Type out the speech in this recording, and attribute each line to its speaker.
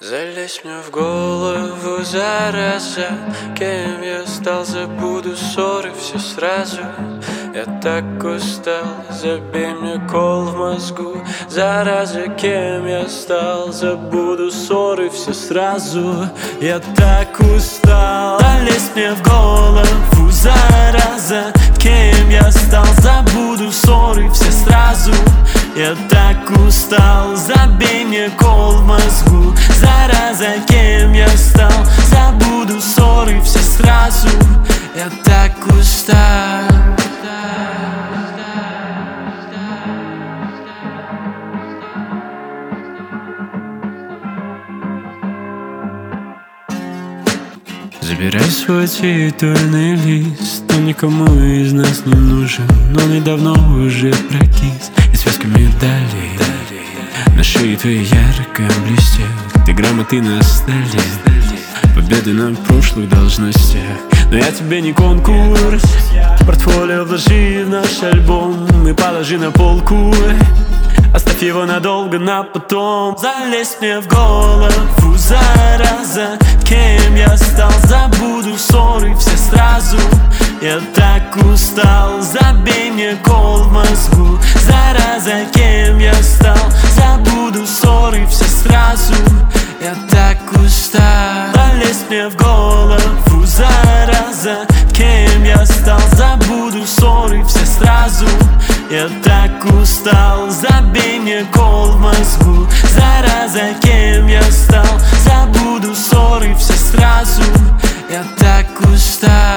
Speaker 1: Залезь мне в голову, зараза. Кем я стал, забуду ссоры все сразу. Я так устал, забей мне кол в мозгу. Зараза, кем я стал, забуду ссоры все сразу. Я так устал, залезь мне в голову, зараза. Кем я стал, забуду ссоры все сразу. Я так устал, забей мне кол в мозгу. Зараза, кем я стал, забуду ссоры все сразу. Я так устал. Забирай свой цветочный лист. Он никому из нас не нужен, он и давно уже прокис. И связка медалей на шее твоей ярко блестят. Ты грамоты на столе, победы на прошлых должностях. Но я тебе не конкурс. Портфолио вложи в наш альбом и положи на полку. Оставь его надолго на потом. Залезь мне в голову, зараза. Кем я стал, забуду ссоры все сразу. Я так устал, забей мне кол в мозгу. Зараза, кем я стал, забуду ссоры все сразу. Я так устал. Залезь мне в голову, зараза. Кем я стал, забуду ссоры все сразу. Я так устал, забей мне кол в мозгу. Зараза, кем я стал, забуду ссоры все сразу. Я так устал.